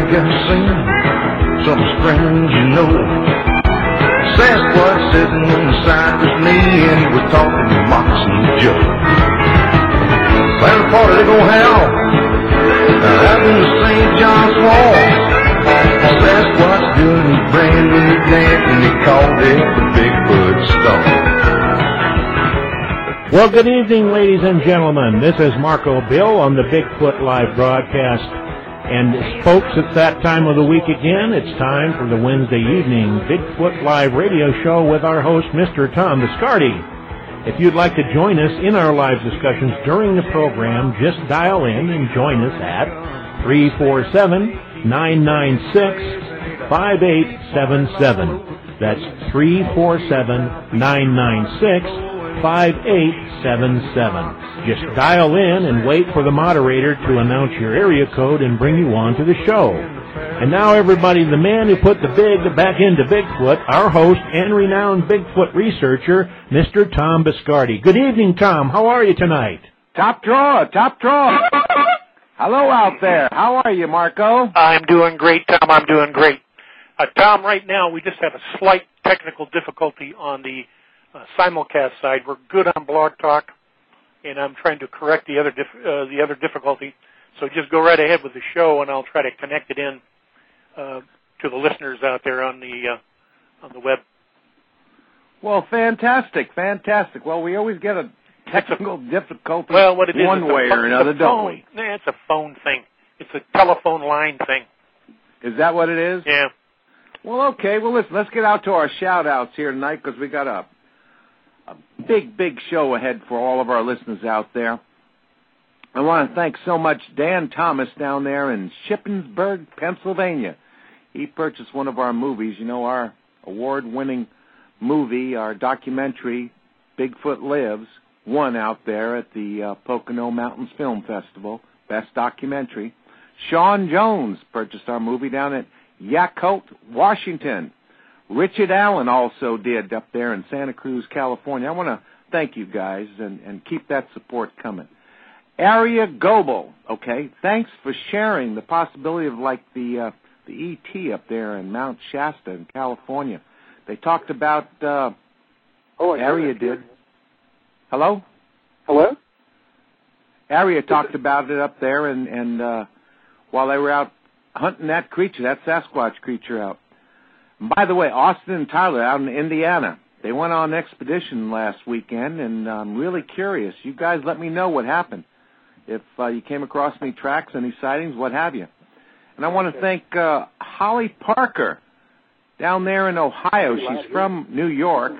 can see something strange, you know. Sasquatch sitting inside with me, and he was talking to Moxie Joe. Well, the party they gonna have out in the St. John's Swamp. Sasquatch doing his brand new dance, and he called it the Bigfoot Stomp. Well, good evening, ladies and gentlemen. This is Marco Bill on the Bigfoot Live broadcast. And folks, it's that time of the week again. It's time for the Wednesday evening Bigfoot Live radio show with our host, Mr. Tom Biscardi. If you'd like to join us in our live discussions during the program, just dial in and join us at 347-996-5877. That's 347-996-5877. Just dial in and wait for the moderator to announce your area code and bring you on to the show. And now, everybody, the man who put the big back into Bigfoot, our host and renowned Bigfoot researcher, Mr. Tom Biscardi. Good evening, Tom. How are you tonight? Top drawer, top drawer. Hello out there. How are you, Marco? I'm doing great, Tom. I'm doing great. Tom, right now we just have a slight technical difficulty on the simulcast side. We're good on Blog Talk, and I'm trying to correct the other difficulty. So just go right ahead with the show, and I'll try to connect it in to the listeners out there on the web. Well, fantastic, fantastic. Well, we always get a technical difficulty what it is, one way or another, don't we? Nah, it's a phone thing. It's a telephone line thing. Is that what it is? Yeah. Well, okay. Well, listen, let's get out to our shout-outs here tonight because we got a big show ahead for all of our listeners out there. I want to thank so much Dan Thomas down there in Shippensburg, Pennsylvania. He purchased one of our movies, you know, our award-winning movie, our documentary, Bigfoot Lives, won out there at the Pocono Mountains Film Festival, Best Documentary. Sean Jones purchased our movie down at Yakult, Washington. Richard Allen also did up there in Santa Cruz, California. I want to thank you guys and keep that support coming. Aria Goebel, okay, thanks for sharing the possibility of like the ET up there in Mount Shasta in California. They talked about, Aria did. Hello? Hello? Aria talked about it up there and while they were out hunting that creature, that Sasquatch creature out. And by the way, Austin and Tyler out in Indiana, they went on an expedition last weekend, and I'm really curious. You guys let me know what happened. If you came across any tracks, any sightings, what have you. And I want to thank Holly Parker down there in Ohio. She's from New York.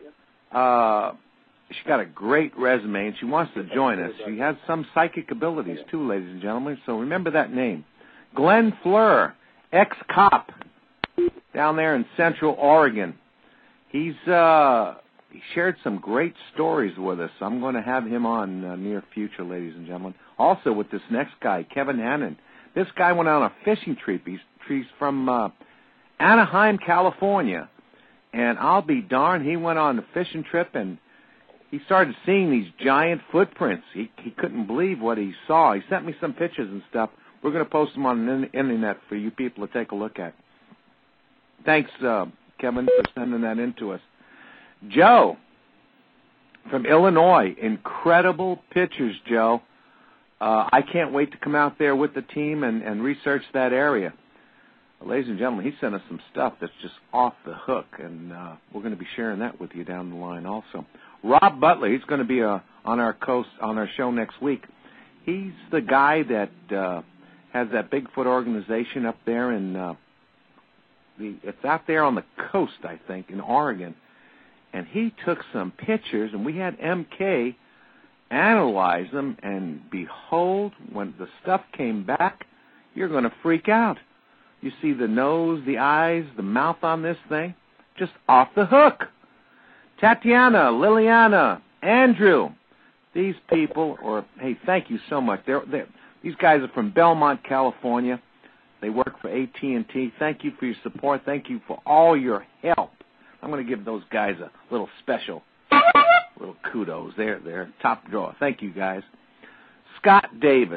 She's got a great resume, and she wants to join us. She has some psychic abilities, too, ladies and gentlemen, so remember that name. Glenn Fleur, ex-cop, down there in Central Oregon. He shared some great stories with us. I'm going to have him on near future, ladies and gentlemen. Also with this next guy, Kevin Hannon. This guy went on a fishing trip. He's from Anaheim, California. And I'll be darned, he went on a fishing trip and he started seeing these giant footprints. He couldn't believe what he saw. He sent me some pictures and stuff. We're going to post them on the internet for you people to take a look at. Thanks, Kevin, for sending that in to us. Joe from Illinois. Incredible pictures, Joe. I can't wait to come out there with the team and research that area. Ladies and gentlemen, he sent us some stuff that's just off the hook, and we're going to be sharing that with you down the line also. Rob Butler, he's going to be on our show next week. He's the guy that has that Bigfoot organization up there in it's out there on the coast, I think, in Oregon. And he took some pictures, and we had MK analyze them, and behold, when the stuff came back, you're going to freak out. You see the nose, the eyes, the mouth on this thing, just off the hook. Tatiana, Liliana, Andrew, these people, hey, thank you so much. These guys are from Belmont, California. They work for AT&T. Thank you for your support. Thank you for all your help. I'm going to give those guys a little special, little kudos. They're top drawer. Thank you, guys. Scott Davis.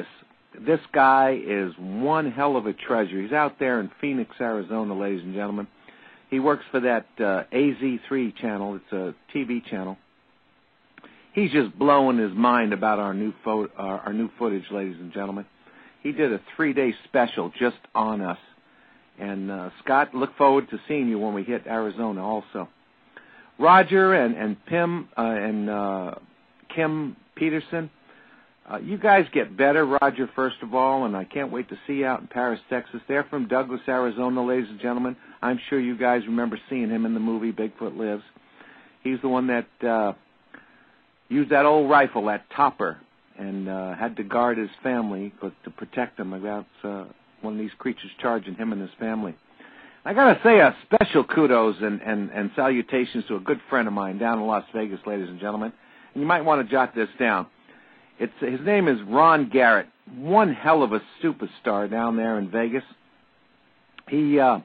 this guy is one hell of a treasure. He's out there in Phoenix, Arizona, ladies and gentlemen. He works for that AZ3 channel. It's a TV channel. He's just blowing his mind about our new footage, ladies and gentlemen. He did a 3-day special just on us. And, Scott, look forward to seeing you when we hit Arizona also. Roger and Kim Peterson, you guys get better, Roger, first of all, and I can't wait to see you out in Paris, Texas. They're from Douglas, Arizona, ladies and gentlemen. I'm sure you guys remember seeing him in the movie Bigfoot Lives. He's the one that used that old rifle, that Topper, and had to guard his family to protect them against one of these creatures charging him and his family. I got to say a special kudos and salutations to a good friend of mine down in Las Vegas, ladies and gentlemen. And you might want to jot this down. His name is Ron Garrett, one hell of a superstar down there in Vegas. He has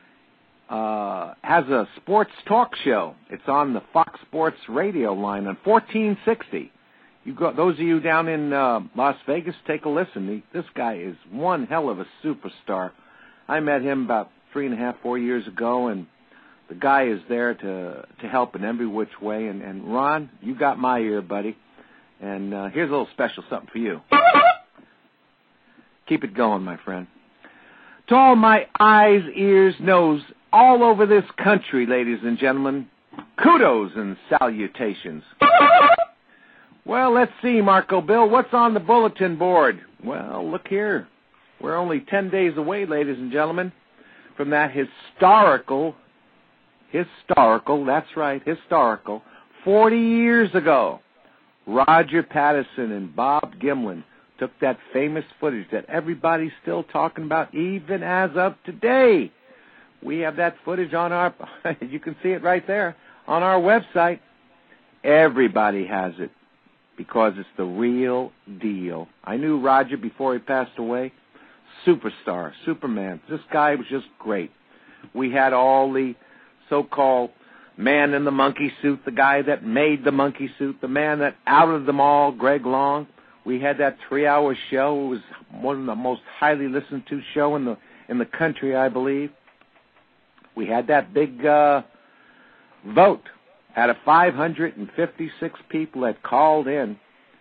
a sports talk show. It's on the Fox Sports radio line on 1460. Those of you down in Las Vegas, take a listen. This guy is one hell of a superstar. I met him about 3.5, 4 years ago, and the guy is there to help in every which way. And Ron, you got my ear, buddy. And here's a little special something for you. Keep it going, my friend. To all my eyes, ears, nose, all over this country, ladies and gentlemen, kudos and salutations. Well, let's see, Marco Bill, what's on the bulletin board? Well, look here. We're only 10 days away, ladies and gentlemen, from that historical, that's right, historical, 40 years ago. Roger Patterson and Bob Gimlin took that famous footage that everybody's still talking about even as of today. We have that footage on you can see it right there, on our website. Everybody has it because it's the real deal. I knew Roger before he passed away. Superstar, Superman. This guy was just great. We had all the so-called man in the monkey suit, the guy that made the monkey suit, the man that outed them all, Greg Long. We had that 3-hour show. It was one of the most highly listened to show in the country, I believe. We had that big vote. Out of 556 people that called in,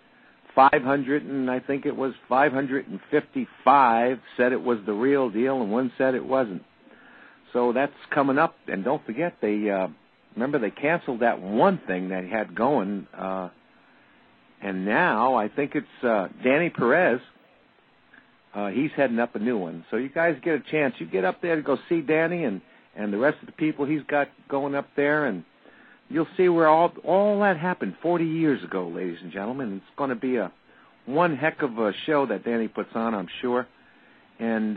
555 said it was the real deal, and one said it wasn't. So that's coming up, and don't forget remember, they canceled that one thing they had going, and now I think it's Danny Perez. He's heading up a new one. So you guys get a chance. You get up there to go see Danny and the rest of the people he's got going up there, and you'll see where all that happened 40 years ago, ladies and gentlemen. It's going to be one heck of a show that Danny puts on, I'm sure. And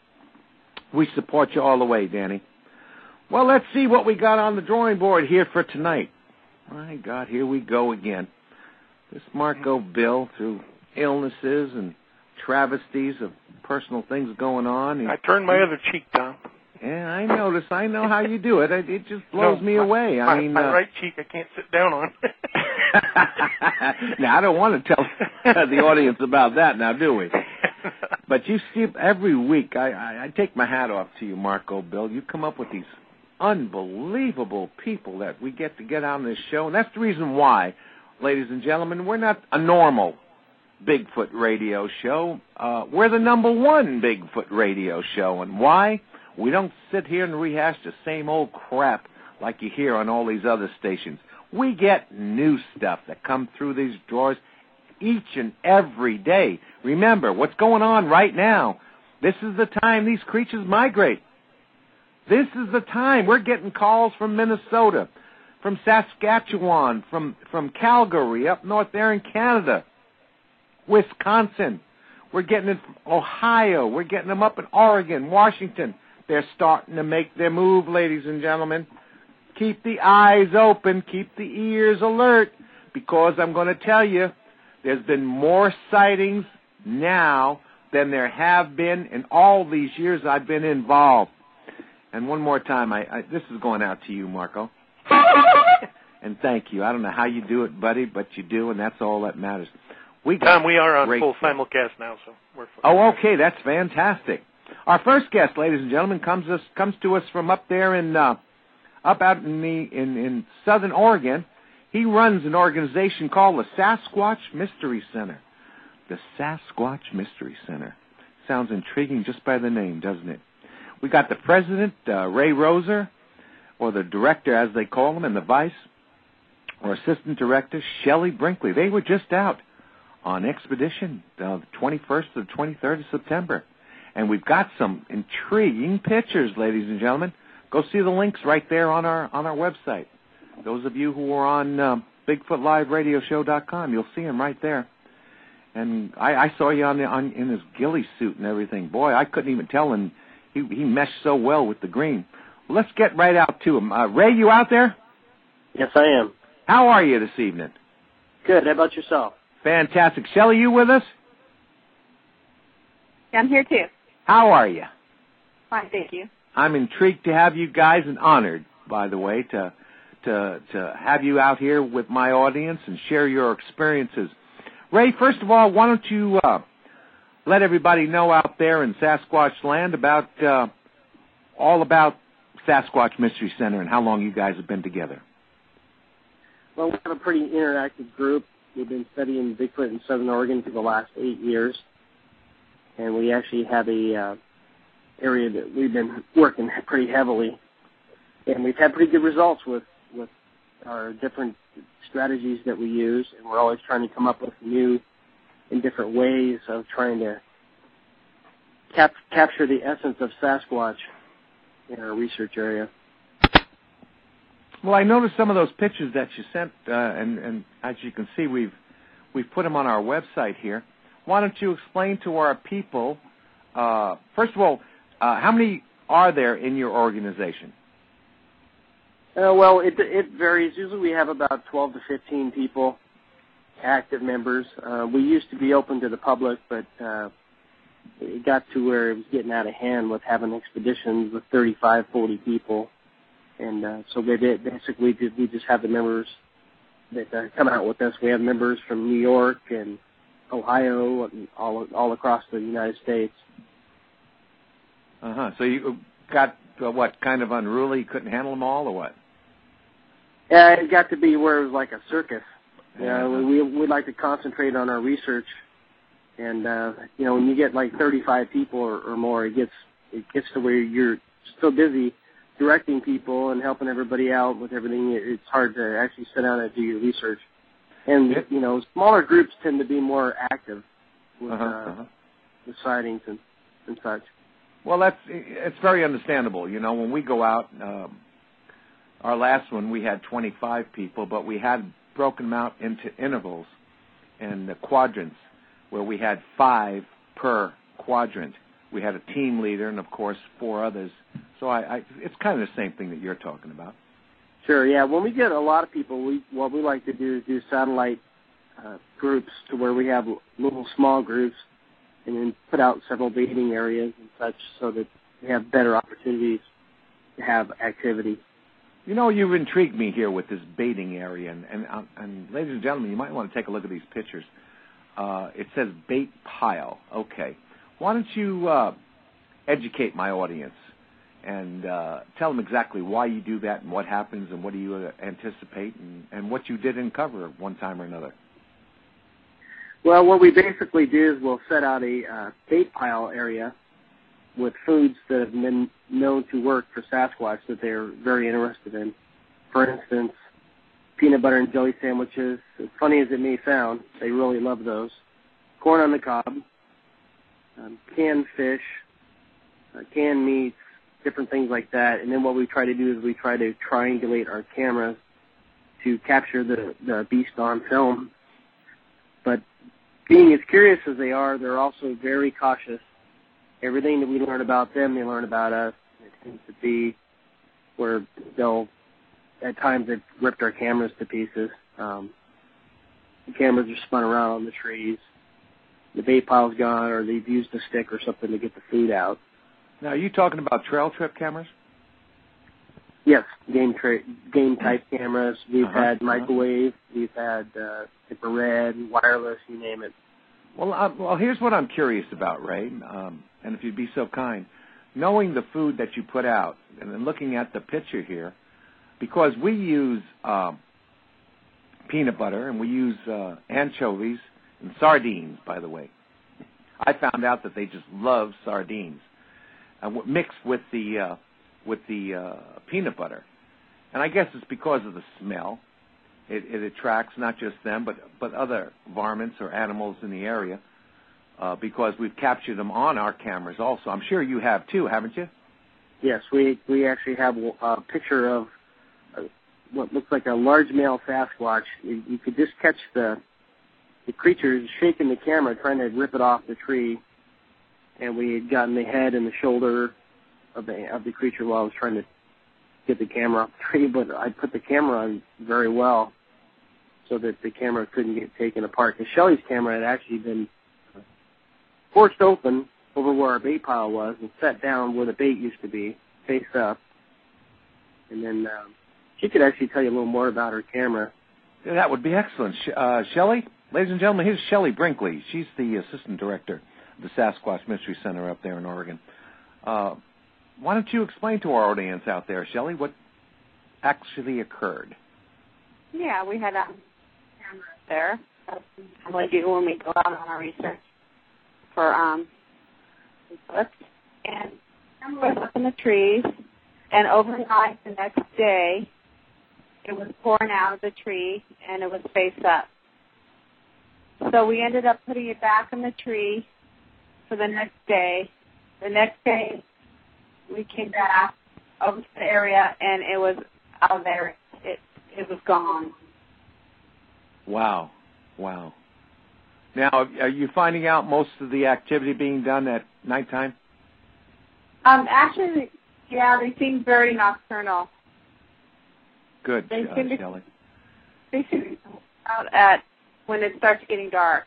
we support you all the way, Danny. Well, let's see what we got on the drawing board here for tonight. My God, here we go again. This Marco Bill, through illnesses and travesties of personal things going on. I turned my other cheek down. Yeah, I notice. I know how you do it. It just blows me away. My right cheek I can't sit down on. Now, I don't want to tell the audience about that now, do we? But you see, every week, I take my hat off to you, Marco Bill. You come up with these unbelievable people that we get to get on this show. And that's the reason why, ladies and gentlemen, we're not a normal Bigfoot radio show. We're the #1 Bigfoot radio show. And why? We don't sit here and rehash the same old crap like you hear on all these other stations. We get new stuff that come through these drawers each and every day. Remember, what's going on right now, this is the time these creatures migrate. This is the time. We're getting calls from Minnesota, from Saskatchewan, from Calgary, up north there in Canada, Wisconsin. We're getting it from Ohio. We're getting them up in Oregon, Washington. They're starting to make their move, ladies and gentlemen. Keep the eyes open. Keep the ears alert, because I'm going to tell you, there's been more sightings now than there have been in all these years I've been involved. And one more time, this is going out to you, Marco. And thank you. I don't know how you do it, buddy, but you do, and that's all that matters. Tom, we are on full simulcast now, so we're fine. Oh, okay, that's fantastic. Our first guest, ladies and gentlemen, comes to us from up there in in Southern Oregon. He runs an organization called the Sasquatch Mystery Center. The Sasquatch Mystery Center. Sounds intriguing just by the name, doesn't it? We got the president, Ray Roser, or the director, as they call him, and the vice, or assistant director, Shelley Brinkley. They were just out on expedition the 21st to the 23rd of September. And we've got some intriguing pictures, ladies and gentlemen. Go see the links right there on our website. Those of you who are on BigfootLiveRadioshow.com, you'll see them right there. And I saw you in his ghillie suit and everything. Boy, I couldn't even tell, and he meshed so well with the green. Well, let's get right out to him. Ray, you out there? Yes, I am. How are you this evening? Good. How about yourself? Fantastic. Shelley, you with us? I'm here too. How are you? Fine, thank you. I'm intrigued to have you guys, and honored, by the way, to have you out here with my audience and share your experiences. Ray, first of all, why don't you let everybody know out there in Sasquatch land about all about Sasquatch Mystery Center and how long you guys have been together. Well, we have a pretty interactive group. We've been studying Bigfoot in Southern Oregon for the last 8 years, and we actually have a area that we've been working pretty heavily, and we've had pretty good results with our different strategies that we use, and we're always trying to come up with new and different ways of trying to capture the essence of Sasquatch in our research area. Well, I noticed some of those pictures that you sent, and as you can see, we've put them on our website here. Why don't you explain to our people, first of all, how many are there in your organization? Well, it varies. Usually we have about 12 to 15 people, active members. We used to be open to the public, but it got to where it was getting out of hand with having expeditions with 35, 40 people. And so we just have the members that come out with us. We have members from New York and Ohio and all across the United States. Uh-huh. So you got, what, kind of unruly? You couldn't handle them all, or what? Yeah, it got to be where it was like a circus. Uh-huh. We'd like to concentrate on our research. And, when you get like 35 people or more, it gets to where you're so busy directing people and helping everybody out with everything. It's hard to actually sit down and do your research. And, smaller groups tend to be more active with the sightings and such. Well, it's very understandable. When we go out, our last one, we had 25 people, but we had broken them out into intervals and quadrants where we had 5 per quadrant. We had a team leader and, of course, 4 others. So it's kind of the same thing that you're talking about. Sure, yeah. When we get a lot of people, what we like to do is do satellite groups to where we have little small groups and then put out several baiting areas and such so that we have better opportunities to have activity. You've intrigued me here with this baiting area. And ladies and gentlemen, you might want to take a look at these pictures. It says bait pile. Okay. Why don't you educate my audience and tell them exactly why you do that and what happens and what do you anticipate and what you did uncover at one time or another. Well, what we basically do is we'll set out a bait pile area with foods that have been known to work for Sasquatch that they're very interested in. For instance, peanut butter and jelly sandwiches. As funny as it may sound, they really love those. Corn on the cob, canned fish, canned meats, different things like that. And then what we try to do is we try to triangulate our cameras to capture the beast on film. But being as curious as they are, they're also very cautious. Everything that we learn about them, they learn about us. It tends to be where at times they've ripped our cameras to pieces. The cameras are spun around on the trees. The bait pile's gone, or they've used a stick or something to get the food out. Now, are you talking about trail trip cameras? Yes, game type cameras. We've had microwave. We've had infrared, wireless, you name it. Well, here's what I'm curious about, Ray, and if you'd be so kind, knowing the food that you put out, and then looking at the picture here, because we use peanut butter and we use anchovies and sardines, by the way. I found out that they just love sardines mixed with the peanut butter, and I guess it's because of the smell. It attracts not just them, but other varmints or animals in the area, because we've captured them on our cameras also. I'm sure you have too, haven't you? Yes, we actually have a picture of what looks like a large male Sasquatch. You could just catch the creature shaking the camera, trying to rip it off the tree, and we had gotten the head and the shoulder of the creature while I was trying to get the camera off the tree, but I put the camera on very well so that the camera couldn't get taken apart. Because Shelley's camera had actually been forced open over where our bait pile was and set down where the bait used to be, face up. And then she could actually tell you a little more about her camera. Yeah, that would be excellent. Shelley, ladies and gentlemen, here's Shelley Brinkley. She's the assistant director of the Sasquatch Mystery Center up there in Oregon. Why don't you explain to our audience out there, Shelley, what actually occurred? Yeah, we had a camera there. That's what we do when we go out on our research for Bigfoot. And the camera was up in the trees, and overnight the next day, it was pouring out of the tree, and it was face up. So we ended up putting it back in the tree for the next day. The next day, we came back over to the area, and it was out of there. It was gone. Wow. Now, are you finding out most of the activity being done at nighttime? Actually, yeah, they seem very nocturnal. Good, Shelley. They seem to be out at when it starts getting dark.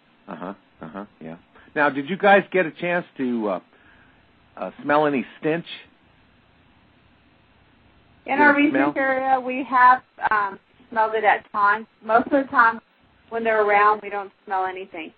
Yeah. Now, did you guys get a chance to smell any stench? In our research area, we have smelled it at times. Most of the time, when they're around, we don't smell anything.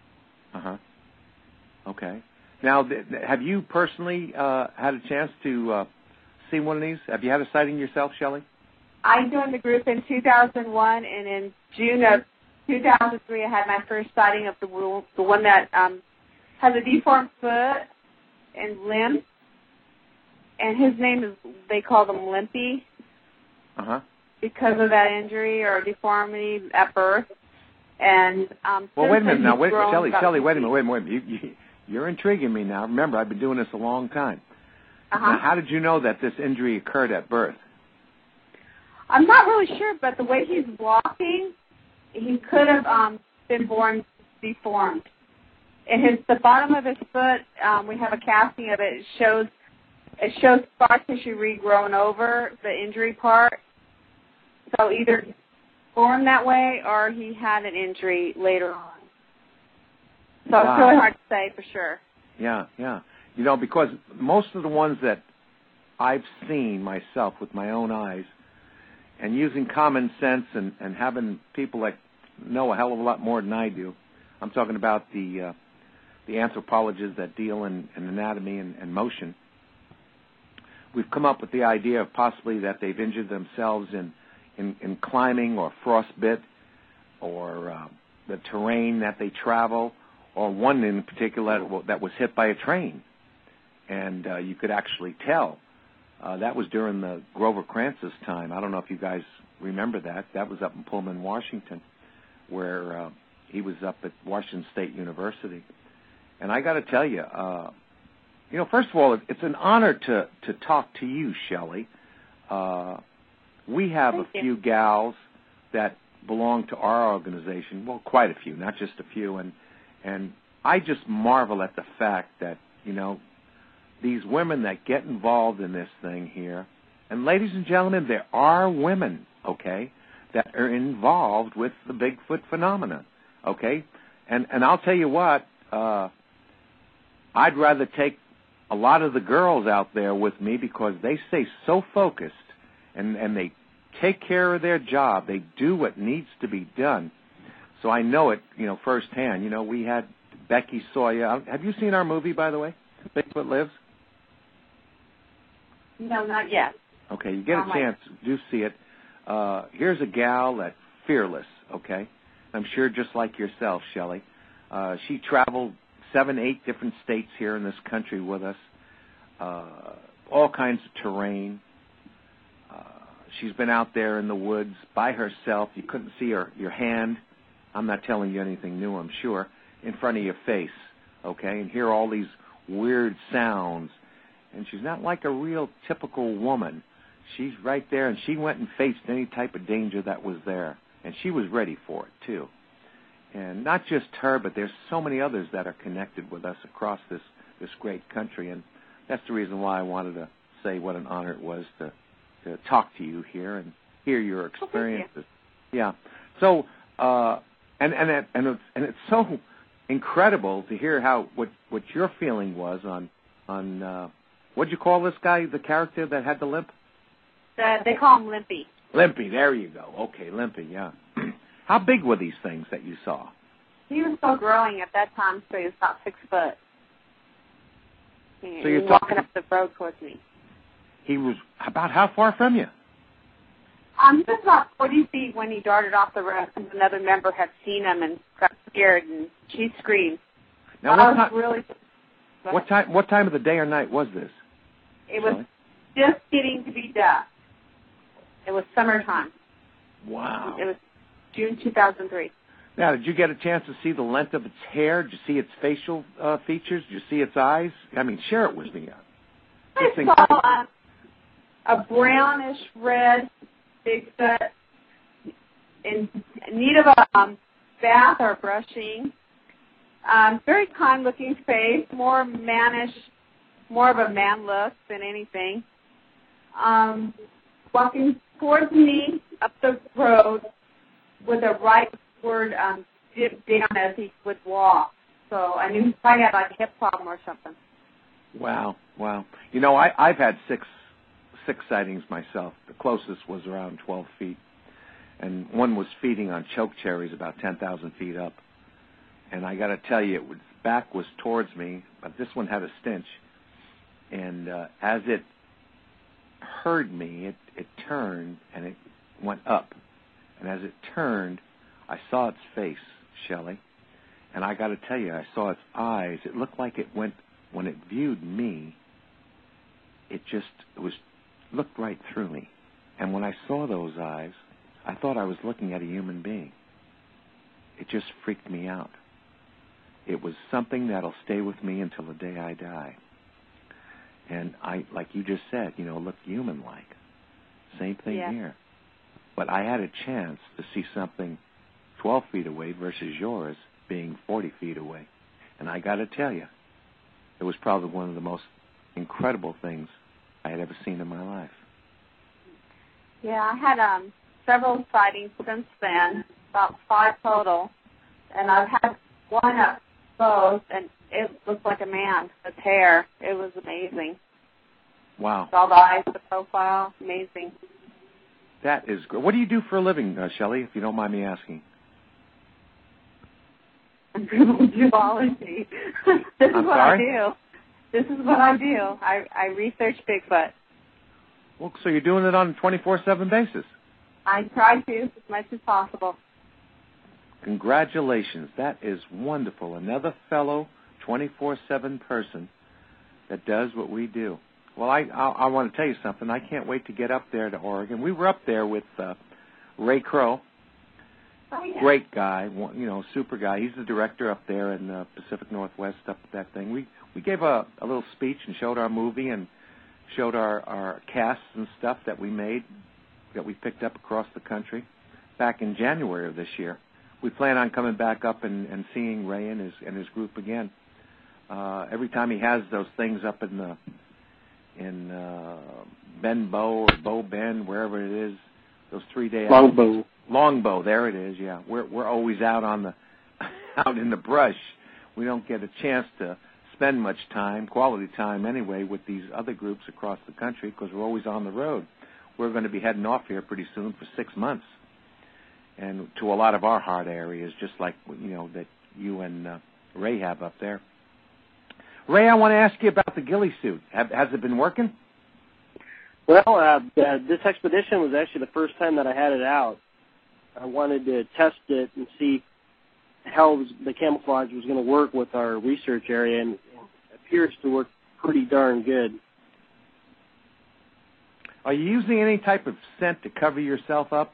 Okay. Now, have you personally had a chance to see one of these? Have you had a sighting yourself, Shelley? I joined the group in 2001, and in June of 2003, I had my first sighting of the one that has a deformed foot and limb, and his name is, they call them Limpy, because of that injury or deformity at birth. And well, wait a minute now, Shelley, wait a minute. You're intriguing me now. Remember, I've been doing this a long time. Now, how did you know that this injury occurred at birth? I'm not really sure, but the way he's walking, he could have been born deformed. And the bottom of his foot, we have a casting of it. It shows scar tissue regrowing over the injury part. So either born that way or he had an injury later on. So It's really hard to say for sure. Yeah. You know, because most of the ones that I've seen myself with my own eyes, and using common sense and having people that know a hell of a lot more than I do, I'm talking about the anthropologists that deal in anatomy and motion, we've come up with the idea of possibly that they've injured themselves in climbing or frostbite or the terrain that they travel, or one in particular that was hit by a train. And you could actually tell. That was during the Grover Kranz's time. I don't know if you guys remember that. That was up in Pullman, Washington, where he was up at Washington State University. And I got to tell you, first of all, it's an honor to talk to you, Shelley. We have a few gals that belong to our organization. Well, quite a few, not just a few. And I just marvel at the fact that, these women that get involved in this thing here, and ladies and gentlemen, there are women, okay, that are involved with the Bigfoot phenomenon, okay? And I'll tell you what, I'd rather take a lot of the girls out there with me because they stay so focused and they take care of their job. They do what needs to be done. So I know it, firsthand. We had Becky Sawyer. Have you seen our movie, by the way, Bigfoot Lives? No, not yet. Okay, you get a chance, do see it. Here's a gal that's fearless, okay? I'm sure just like yourself, Shelley. She traveled 7, 8 different states here in this country with us, all kinds of terrain. She's been out there in the woods by herself. You couldn't see your hand. I'm not telling you anything new, I'm sure, in front of your face, okay, and hear all these weird sounds. And she's not like a real typical woman. She's right there, and she went and faced any type of danger that was there. And she was ready for it, too. And not just her, but there's so many others that are connected with us across this great country. And that's the reason why I wanted to say what an honor it was to talk to you here and hear your experiences. Yeah. So, and it's so incredible to hear what your feeling was on what'd you call this guy, the character that had the limp? They call him Limpy. Limpy, there you go. Okay, Limpy, yeah. How big were these things that you saw? He was still growing at that time, so he was about 6 foot. So he you're was walking up the road towards me. He was about how far from you? He was about 40 feet when he darted off the road, and another member had seen him and got scared, and she screamed. Now, what time of the day or night was this? It was just getting to be dusk. It was summertime. Wow. It was June 2003. Now, did you get a chance to see the length of its hair? Did you see its facial features? Did you see its eyes? I mean, share it with me. I saw a brownish red Bigfoot in need of a bath or brushing. Very kind-looking face, more mannish, more of a man look than anything. Walking towards me up the road with a rightward dip down as he would walk. So I knew he probably had like a hip problem or something. Wow. I've had six sightings myself. The closest was around 12 feet. And one was feeding on choke cherries about 10,000 feet up. And I got to tell you, its back was towards me, but this one had a stench. And as it heard me, it turned and it went up. And as it turned, I saw its face, Shelley. And I got to tell you, I saw its eyes. It looked like it went, when it viewed me, it looked right through me. And when I saw those eyes, I thought I was looking at a human being. It just freaked me out. It was something that'll stay with me until the day I die. And I, like you just said, looked human-like. Same thing here. But I had a chance to see something 12 feet away versus yours being 40 feet away. And I got to tell you, it was probably one of the most incredible things I had ever seen in my life. Yeah, I had several sightings since then, about 5 total. And I've had one up close, and it looked like a man with hair. It was amazing. Wow. All the eyes, the profile, amazing. That is great. What do you do for a living, Shelley, if you don't mind me asking? Zoology. This is what I do. This is what I do. I research Bigfoot. Well, so you're doing it on a 24/7 basis? I try to as much as possible. Congratulations. That is wonderful. Another fellow 24/7 person that does what we do. Well, I want to tell you something. I can't wait to get up there to Oregon. We were up there with Ray Crow. Oh, yeah. Great guy, super guy. He's the director up there in Pacific Northwest, up at that thing. We gave a little speech and showed our movie and showed our casts and stuff that we made, that we picked up across the country back in January of this year. We plan on coming back up and seeing Ray and his group again. Every time he has those things up in Bend Bow or Bow Bend, wherever it is, those 3-day Longbow, there it is. Yeah, we're always out out in the brush. We don't get a chance to spend much time, quality time anyway, with these other groups across the country because we're always on the road. we're going to be heading off here pretty soon for 6 months, and to a lot of our hard areas, just like that you and Ray have up there. Ray, I want to ask you about the ghillie suit. Has it been working? Well, this expedition was actually the first time that I had it out. I wanted to test it and see how the camouflage was going to work with our research area, and it appears to work pretty darn good. Are you using any type of scent to cover yourself up?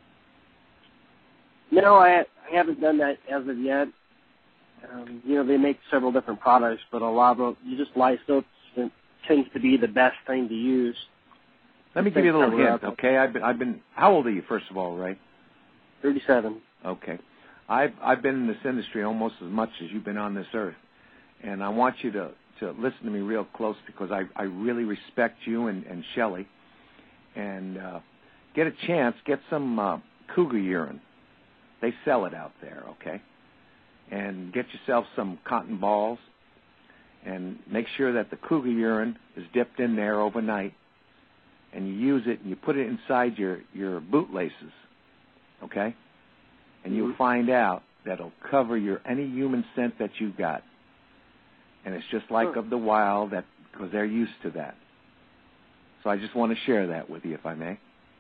No, I haven't done that as of yet. They make several different products, but a lot of them, you just lye soap tends to be the best thing to use. Let me give you a little hint, okay? I've been. How old are you, first of all, Ray? 37. Okay. I've been in this industry almost as much as you've been on this earth, and I want you to listen to me real close, because I really respect you and Shelley. And get a chance, get some cougar urine. They sell it out there, okay? And get yourself some cotton balls, and make sure that the cougar urine is dipped in there overnight, and you use it and you put it inside your boot laces, okay? And you'll find out that it'll cover any human scent that you got. And it's just like of the wild, because they're used to that. So I just want to share that with you, if I may.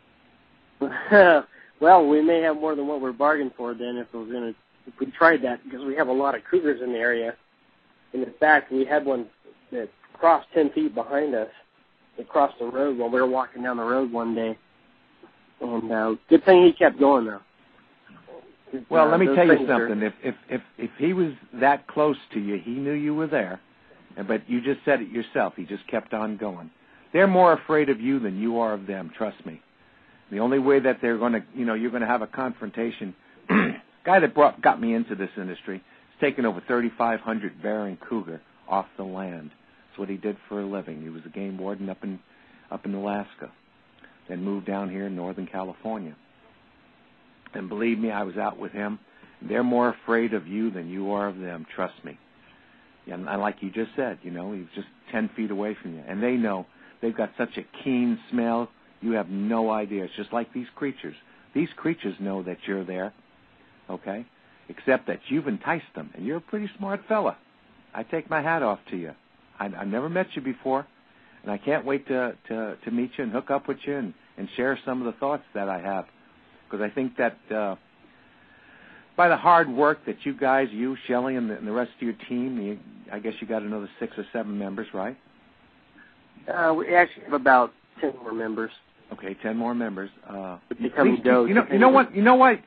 Well, we may have more than what we're bargaining for then if we tried that, because we have a lot of cougars in the area. And in fact, we had one that crossed 10 feet behind us. It crossed the road while we were walking down the road one day. And good thing he kept going, though. Well, let me tell you something. If he was that close to you, he knew you were there. But you just said it yourself. He just kept on going. They're more afraid of you than you are of them, trust me. The only way that they're going to, you're going to have a confrontation. Guy that got me into this industry has taken over 3,500 bear and cougar off the land. That's what he did for a living. He was a game warden up in Alaska, then moved down here in Northern California. And believe me, I was out with him. They're more afraid of you than you are of them, trust me. And like you just said, he was just 10 feet away from you. And they know. They've got such a keen smell, you have no idea. It's just like these creatures. These creatures know that you're there, okay? Except that you've enticed them, and you're a pretty smart fella. I take my hat off to you. I've never met you before, and I can't wait to meet you and hook up with you and share some of the thoughts that I have. Because I think that by the hard work that you guys, Shelley, and the rest of your team, I guess you got another 6 or 7 members, right? We actually have about 10 more members. Okay, 10 more members. Becoming Doe. You know what?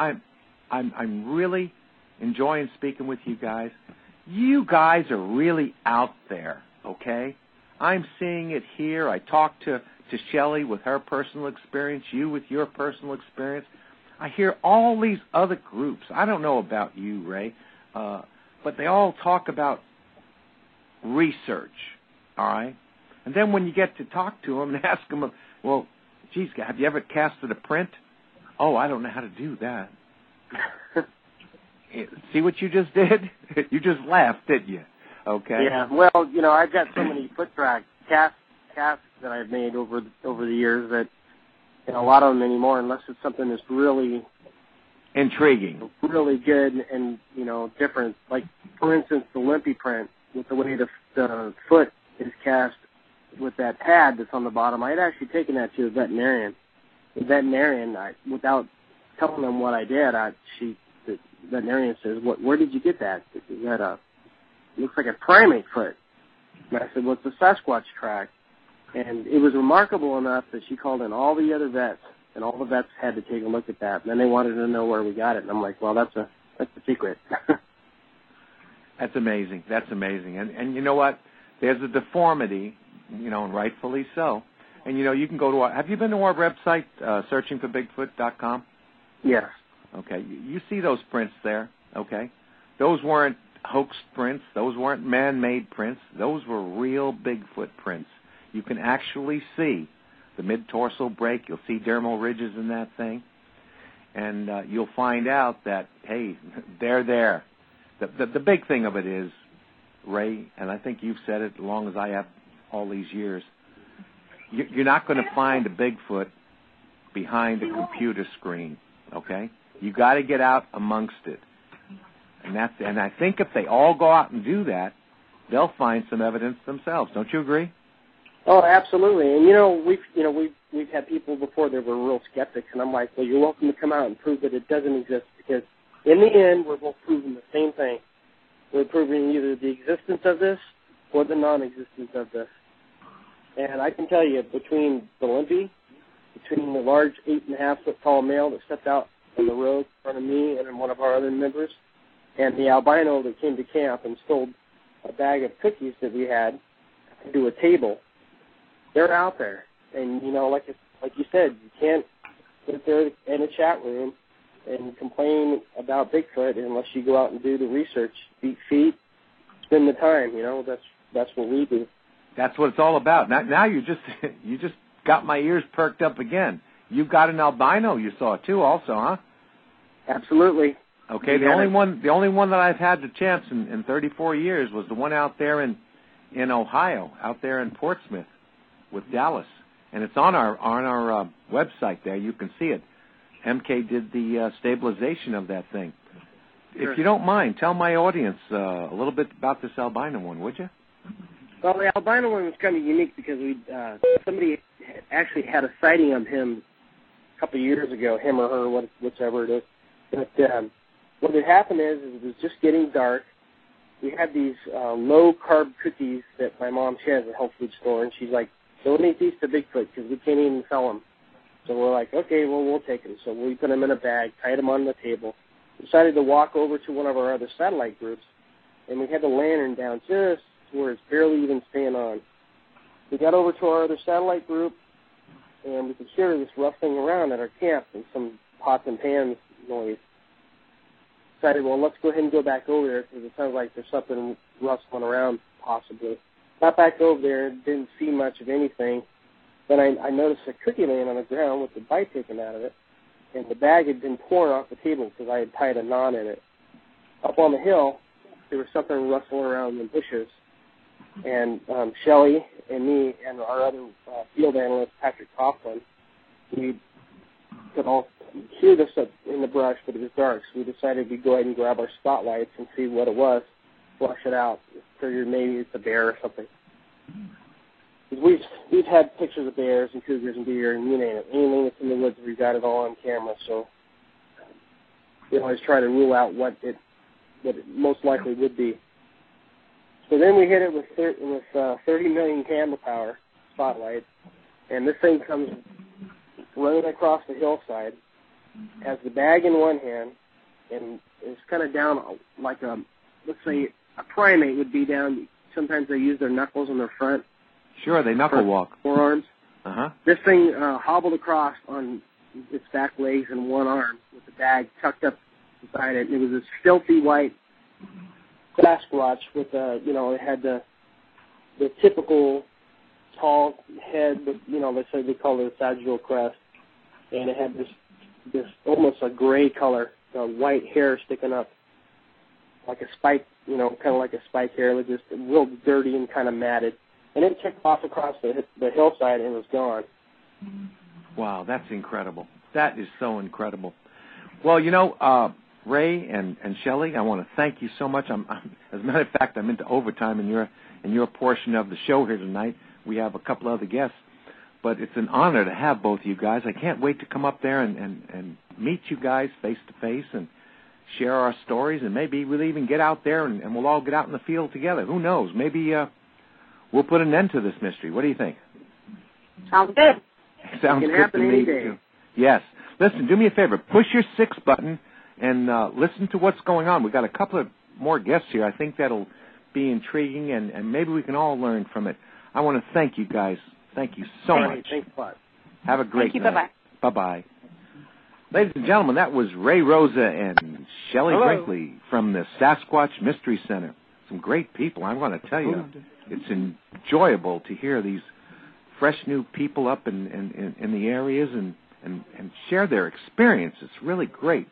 I'm really enjoying speaking with you guys. You guys are really out there, okay? I'm seeing it here. I talked to Shelley with her personal experience, you with your personal experience. I hear all these other groups. I don't know about you, Ray, but they all talk about research, all right? And then when you get to talk to them and ask them, well, geez, have you ever casted a print? Oh, I don't know how to do that. See what you just did? You just laughed, didn't you? Okay. Yeah. Well, I've got so many foot track casts that I've made over the years that a lot of them anymore, unless it's something that's really intriguing, really good, and different. Like for instance, the Limpy print with the way the foot is cast with that pad that's on the bottom. I had actually taken that to a veterinarian. The veterinarian, without telling them what I did, the veterinarian says, "Where did you get that? You had looks like a primate foot." And I said, "Well, it's a Sasquatch track." And it was remarkable enough that she called in all the other vets, and all the vets had to take a look at that. And then they wanted to know where we got it. And I'm like, "Well, that's a secret." That's amazing. That's amazing. And you know what? There's a deformity, and rightfully so. And, you can go to have you been to our website, searchingforbigfoot.com? Yes. Okay. You see those prints there, okay? Those weren't hoaxed prints. Those weren't man-made prints. Those were real Bigfoot prints. You can actually see the mid-dorsal break. You'll see dermal ridges in that thing. And you'll find out that, hey, they're there. The big thing of it is, Ray, and I think you've said it as long as I have all these years, you're not going to find a Bigfoot behind a computer screen, okay? You got to get out amongst it. And I think if they all go out and do that, they'll find some evidence themselves. Don't you agree? Oh, absolutely. And we've had people before that were real skeptics, and I'm like, well, you're welcome to come out and prove that it doesn't exist, because in the end, we're both proving the same thing. We're proving either the existence of this or the non-existence of this. And I can tell you, between the Limpy, between the large 8.5-foot tall male that stepped out on the road in front of me and one of our other members, and the albino that came to camp and stole a bag of cookies that we had to do a table, they're out there. And, like you said, you can't sit there in a chat room and complain about Bigfoot unless you go out and do the research, beat feet, spend the time. That's what we do. That's what it's all about. Now you just got my ears perked up again. You've got an albino you saw too, also, huh? Absolutely. Okay. The only one that I've had the chance in 34 years was the one out there in Ohio, out there in Portsmouth, with Dallas, and it's on our website there. You can see it. MK did the stabilization of that thing. Sure. If you don't mind, tell my audience a little bit about this albino one, would you? Well, the albino one was kind of unique because somebody actually had a sighting of him a couple of years ago, him or her, whichever it is. But what had happened is it was just getting dark. We had these low-carb cookies that my mom, she has a health food store, and she's like, donate these to Bigfoot because we can't even sell them. So we're like, okay, well, we'll take them. So we put them in a bag, tied them on the table, decided to walk over to one of our other satellite groups, and we had the lantern down just where it's barely even staying on. We got over to our other satellite group, and we could hear this rustling around at our camp and some pots and pans noise. Decided, well, let's go ahead and go back over there because it sounds like there's something rustling around possibly. Got back over there, didn't see much of anything. Then I noticed a cookie laying on the ground with the bite taken out of it, and the bag had been torn off the table because I had tied a knot in it. Up on the hill, there was something rustling around in the bushes. And Shelley and me and our other field analyst, Patrick Coughlin, we could all hear this up in the brush, but it was dark, so we decided we'd go ahead and grab our spotlights and see what it was, flush it out. Figured maybe it's a bear or something. We've had pictures of bears and cougars and deer and you name it. Anything that's in the woods, we've got it all on camera, so we always try to rule out what it most likely would be. So then we hit it with 30 million candle power spotlight, and this thing comes running across the hillside, has the bag in one hand, and it's kind of down like let's say a primate would be down. Sometimes they use their knuckles on their front. Sure, they knuckle walk. Forearms. Uh-huh. This thing hobbled across on its back legs and one arm with the bag tucked up beside it. And it was this filthy white Sasquatch with it had the typical tall head, but they call it a sagittal crest, and it had this almost a gray color, white hair sticking up like a spike, kind of like a spike hair. It was just real dirty and kind of matted, and it took off across the hillside and was gone. Wow, that's incredible. That is so incredible. Well, Ray and Shelley, I want to thank you so much. As a matter of fact, I'm into overtime in your portion of the show here tonight. We have a couple other guests, but it's an honor to have both of you guys. I can't wait to come up there and meet you guys face to face and share our stories, and maybe we'll even get out there and we'll all get out in the field together. Who knows? Maybe we'll put an end to this mystery. What do you think? Sounds good. Sounds good to me too. Yes. Listen, do me a favor. Push your 6 button and listen to what's going on. We've got a couple of more guests here. I think that'll be intriguing, and maybe we can all learn from it. I want to thank you guys. Thank you so much. Thanks a lot. Have a great night. Bye-bye. Bye-bye. Ladies and gentlemen, that was Ray Rosa and Shelley Brinkley from the Sasquatch Mystery Center. Some great people, I'm going to tell you. It's enjoyable to hear these fresh new people up in the areas and share their experience. It's really great.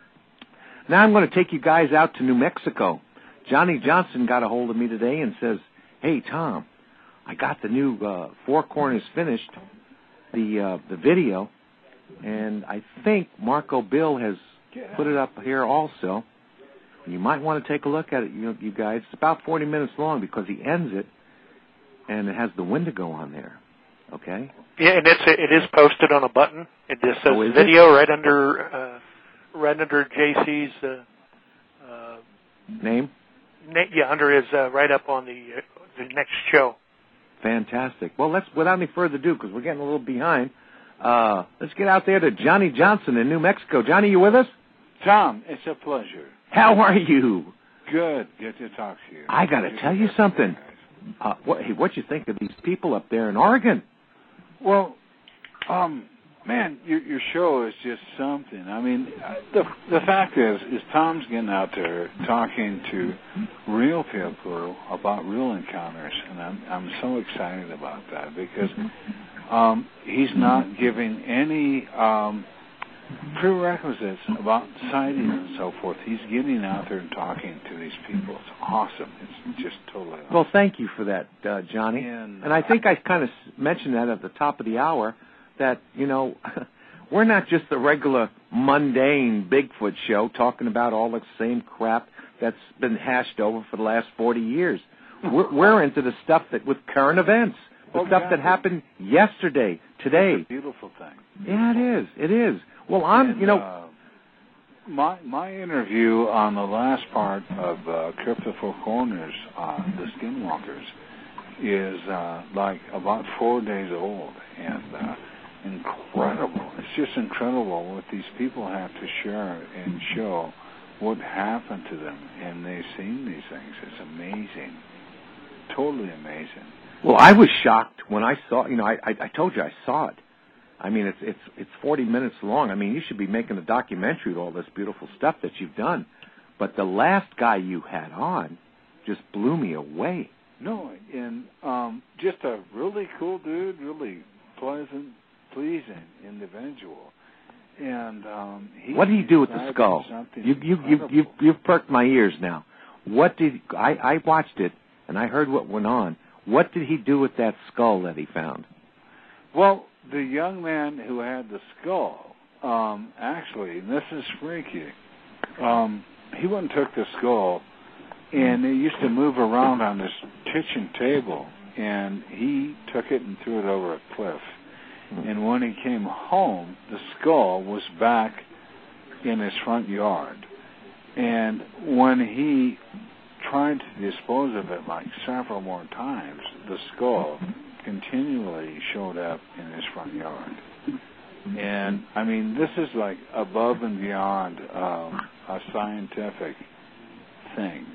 Now I'm going to take you guys out to New Mexico. Johnny Johnson got a hold of me today and says, hey, Tom, I got the new Four Corners finished, the video, and I think Marco Bill has put it up here also. You might want to take a look at it, you guys. It's about 40 minutes long because he ends it, and it has the Wendigo on there. Okay? Yeah, and it is posted on a button. It just says video right under JC's name. Yeah, under his right up on the next show. Fantastic. Well, let's, without any further ado, because we're getting a little behind, let's get out there to Johnny Johnson in New Mexico. Johnny, you with us? Tom, it's a pleasure. How are you? Good. Good to talk to you. I got to tell you something. What you think of these people up there in Oregon? Well, man, your show is just something. I mean, the fact is Tom's getting out there talking to real people about real encounters, and I'm so excited about that because he's not giving any prerequisites about sightings and so forth. He's getting out there and talking to these people. It's awesome. It's just totally awesome. Well, thank you for that, Johnny. And I think I kind of mentioned that at the top of the hour, that, we're not just the regular mundane Bigfoot show talking about all the same crap that's been hashed over for the last 40 years. We're into the stuff that with current events, the stuff that happened yesterday, today. It's a beautiful thing. Yeah, it is. It is. Well, my interview on the last part of Crypto Four Corners, the Skinwalkers, is like about 4 days old, and incredible. It's just incredible what these people have to share and show what happened to them, and they've seen these things. It's amazing, totally amazing. Well, I was shocked when I saw. I told you I saw it. I mean, it's 40 minutes long. I mean, you should be making a documentary with all this beautiful stuff that you've done. But the last guy you had on just blew me away. No, and just a really cool dude, really pleasant, pleasing individual. And what did he do with the skull? You've perked my ears now. What did I watched it and I heard what went on. What did he do with that skull that he found? Well, the young man who had the skull, actually, and this is freaky, he went and took the skull, and they used to move around on this kitchen table, and he took it and threw it over a cliff. And when he came home, the skull was back in his front yard. And when he tried to dispose of it like several more times, the skull continually showed up in his front yard. And, I mean, this is like above and beyond a scientific thing.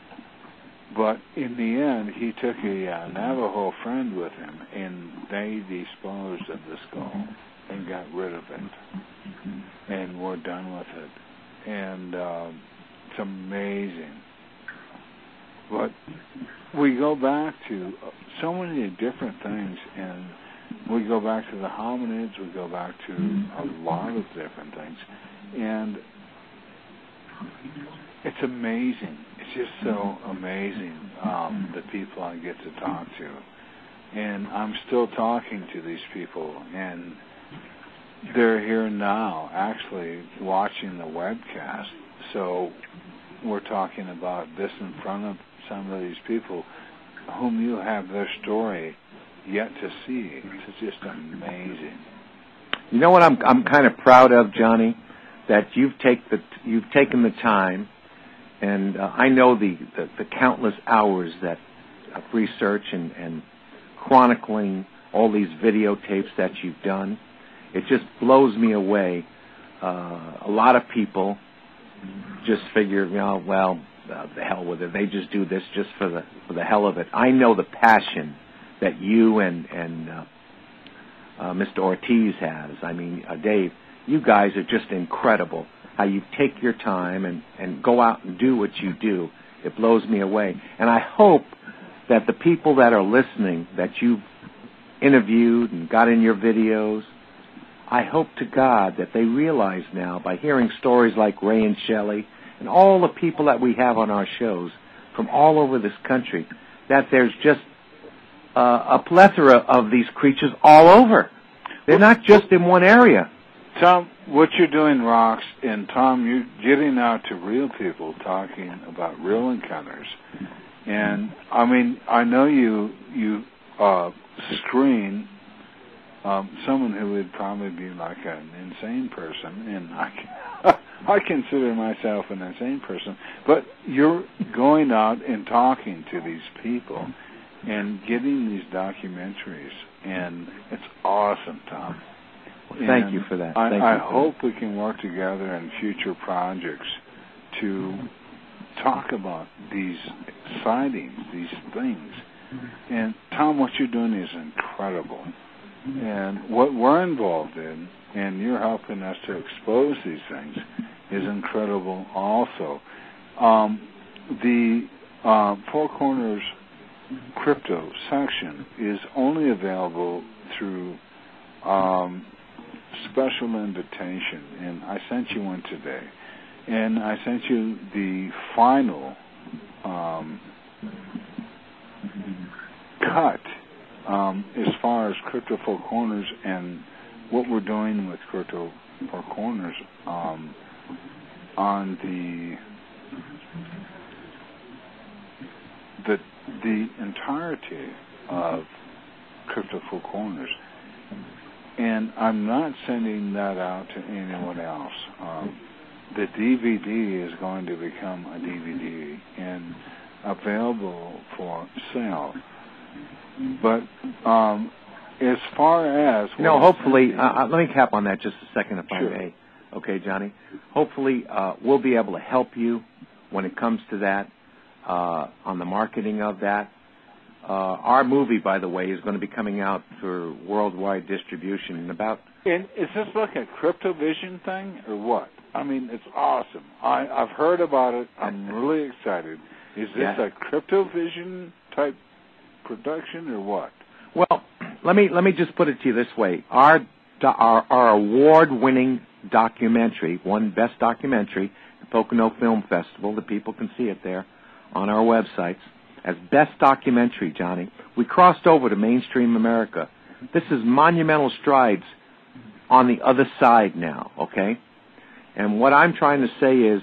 But in the end, he took a Navajo friend with him, and they disposed of the skull and got rid of it. And we're done with it. And it's amazing. But we go back to so many different things, and we go back to the hominids, we go back to a lot of different things. And it's amazing. It's just so amazing, the people I get to talk to. And I'm still talking to these people, and they're here now actually watching the webcast. So we're talking about this in front of some of these people whom you have their story yet to see. It's just amazing. You know what I'm kind of proud of, Johnny, that you've taken the time, and I know the countless hours that of research and chronicling all these videotapes that you've done. It just blows me away. A lot of people just figure, the hell with it. They just do this just for the hell of it. I know the passion that you and Mr. Ortiz has. I mean, Dave, you guys are just incredible. How you take your time and go out and do what you do. It blows me away. And I hope that the people that are listening, that you've interviewed and got in your videos, I hope to God that they realize now, by hearing stories like Ray and Shelley and all the people that we have on our shows from all over this country, that there's just a plethora of these creatures all over. They're not just in one area. Tom, what you're doing rocks, and Tom, you're getting out to real people talking about real encounters. And, I mean, I know you screen someone who would probably be like an insane person, and I consider myself an insane person, but you're going out and talking to these people and getting these documentaries, and it's awesome, Tom. Well, thank you for that. I hope we can work together in future projects to talk about these sightings, these things. And, Tom, what you're doing is incredible. And what we're involved in, and you're helping us to expose these things, is incredible also. The Four Corners crypto section is only available through special invitation, and I sent you one today. And I sent you the final cut as far as Crypto Four Corners and what we're doing with Crypto Four Corners on the entirety of Crypto Four Corners. And I'm not sending that out to anyone else. The DVD is going to become a DVD and available for sale. But as far as... hopefully, let me cap on that just a second, if Sure. I may. Okay, Johnny? Hopefully, we'll be able to help you when it comes to that, on the marketing of that. Our movie, by the way, is going to be coming out for worldwide distribution in about... And is this like a CryptoVision thing or what? I mean, it's awesome. I've heard about it. I'm really excited. Is this a CryptoVision type production or what? Well, let me just put it to you this way. Our award-winning documentary, won Best Documentary at Pocono Film Festival. The people can see it there on our websites. As Best Documentary, Johnny. We crossed over to mainstream America. This is monumental strides on the other side now, okay? And what I'm trying to say is,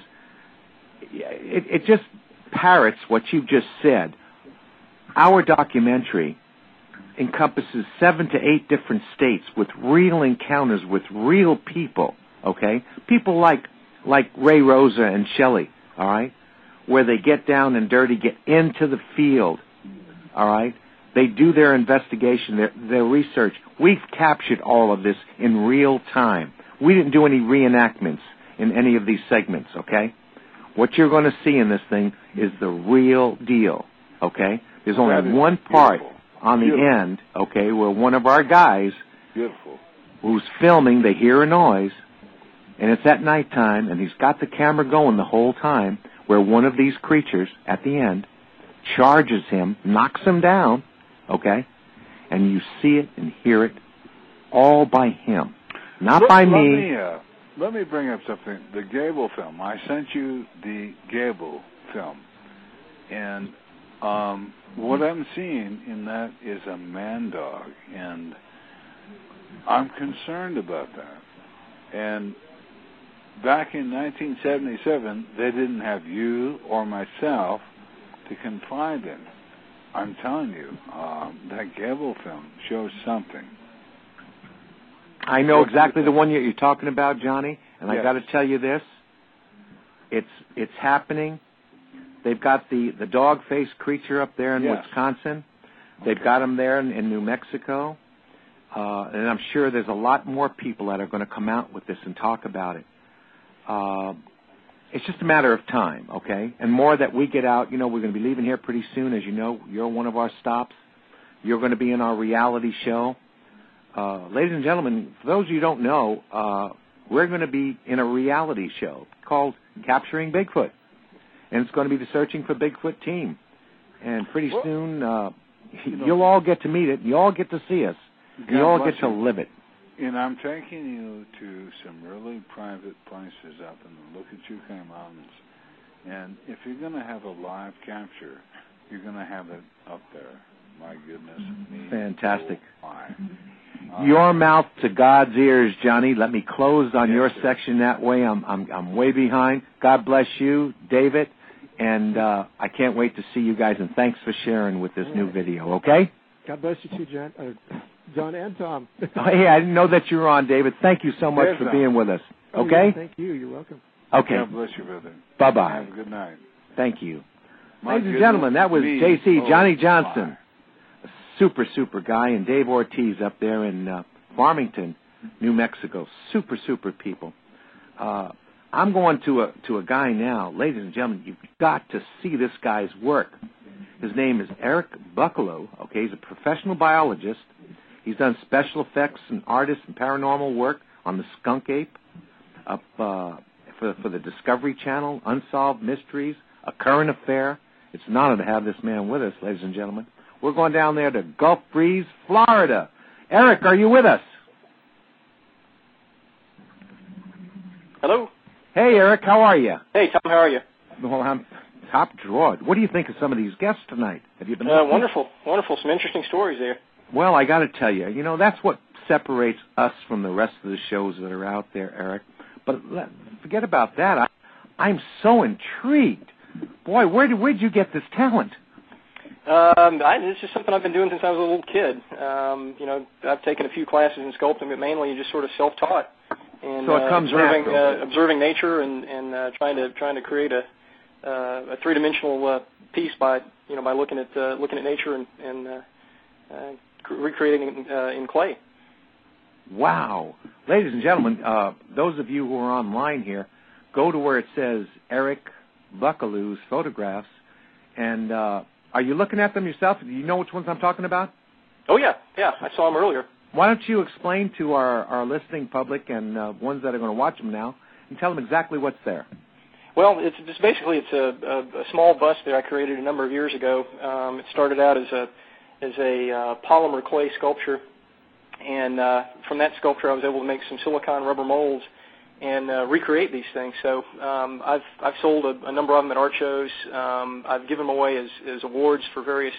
it just parrots what you've just said. Our documentary encompasses 7 to 8 different states with real encounters with real people, okay? People like Ray Rosa and Shelley, all right? Where they get down and dirty, get into the field, all right? They do their investigation, their research. We've captured all of this in real time. We didn't do any reenactments in any of these segments, okay? What you're going to see in this thing is the real deal, okay? There's only one part on the end, okay, where one of our guys who's filming, they hear a noise, and it's at nighttime, and he's got the camera going the whole time, where one of these creatures, at the end, charges him, knocks him down, okay? And you see it and hear it all by him, not by me. Let me bring up something. The Gable film. I sent you the Gable film. And what I'm seeing in that is a man dog. And I'm concerned about that. And back in 1977, they didn't have you or myself to confide in. I'm telling you, that Gable film shows something. I know exactly the one you're talking about, Johnny, and I got to tell you this. It's happening. They've got the dog-faced creature up there in Wisconsin. They've got him there in New Mexico. And I'm sure there's a lot more people that are going to come out with this and talk about it. It's just a matter of time, okay? And more that we get out, we're going to be leaving here pretty soon. As you know, you're one of our stops. You're going to be in our reality show. Ladies and gentlemen, for those of you who don't know, we're going to be in a reality show called Capturing Bigfoot. And it's going to be the Searching for Bigfoot team. And pretty soon, you'll all get to meet it. You all get to see us. You all get to live it. And I'm taking you to some really private places up in the Lukachukai Mountains. And if you're going to have a live capture, you're going to have it up there. my goodness me. Fantastic. Oh, my. Your mouth to God's ears, Johnny. Let me close on your section that way. I'm way behind. God bless you, David, and I can't wait to see you guys. And thanks for sharing with this new video. Okay? God bless you too, John and Tom. Oh, hey, I didn't know that you were on, David. Thank you so much for being with us. Okay? Oh, yeah, thank you. You're welcome. Okay. God bless you, brother. Bye-bye. Have a good night. Thank you. My Ladies and gentlemen, that was goodness J.C. me. Johnny Oh, Johnston. A super guy, and Dave Ortiz up there in Farmington, New Mexico. Super people. I'm going to a guy now. Ladies and gentlemen, you've got to see this guy's work. His name is Eric Buckelew. Okay, he's a professional biologist. He's done special effects and artist and paranormal work on the skunk ape, up for the Discovery Channel, Unsolved Mysteries, A Current Affair. It's an honor to have this man with us, ladies and gentlemen. We're going down there to Gulf Breeze, Florida. Eric, are you with us? Hello. Hey, Eric, how are you? Hey, Tom, how are you? Well, I'm top drawed. What do you think of some of these guests tonight? Have you been wonderful. Some interesting stories there. Well, I got to tell you, that's what separates us from the rest of the shows that are out there, Eric. But forget about that. I'm so intrigued. Boy, where'd you get this talent? It's just something I've been doing since I was a little kid. I've taken a few classes in sculpting, but mainly just sort of self-taught. And so it comes observing nature and trying to create a three-dimensional piece by looking at nature and recreating it in clay. Wow. Ladies and gentlemen, those of you who are online here, go to where it says Eric Buckelew's photographs, and are you looking at them yourself? Do you know which ones I'm talking about? Oh, yeah, I saw them earlier. Why don't you explain to our listening public and ones that are going to watch them now and tell them exactly what's there? Well, it's a small bust that I created a number of years ago. It started out as a polymer clay sculpture, and from that sculpture I was able to make some silicone rubber molds and recreate these things. So I've sold a number of them at art shows. I've given them away as awards for various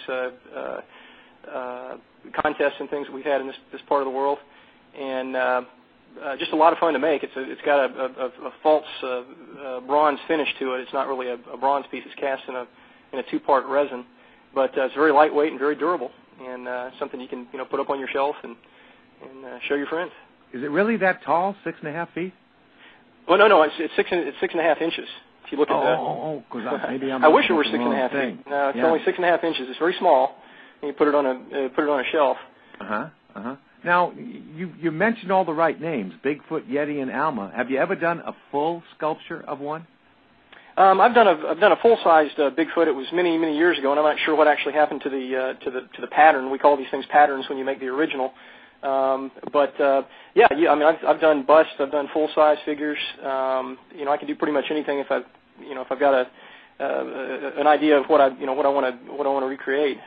contests and things that we've had in this part of the world, and just a lot of fun to make. It's got a false bronze finish to it. It's not really a bronze piece. It's cast in a two-part resin, but it's very lightweight and very durable, and something you can put up on your shelf and show your friends. Is it really that tall, 6.5 feet? Well, no, it's 6.5 inches. If you look at because maybe I'm. I wish it were 6.5 feet. No, it's only 6.5 inches. It's very small. And you put it on a shelf. Now you mentioned all the right names: Bigfoot, Yeti, and Alma. Have you ever done a full sculpture of one? I've done a full-sized Bigfoot. It was many years ago, and I'm not sure what actually happened to the pattern. We call these things patterns when you make the original. I've done busts. I've done full-size figures. I can do pretty much anything if I've got an idea of what I want to recreate.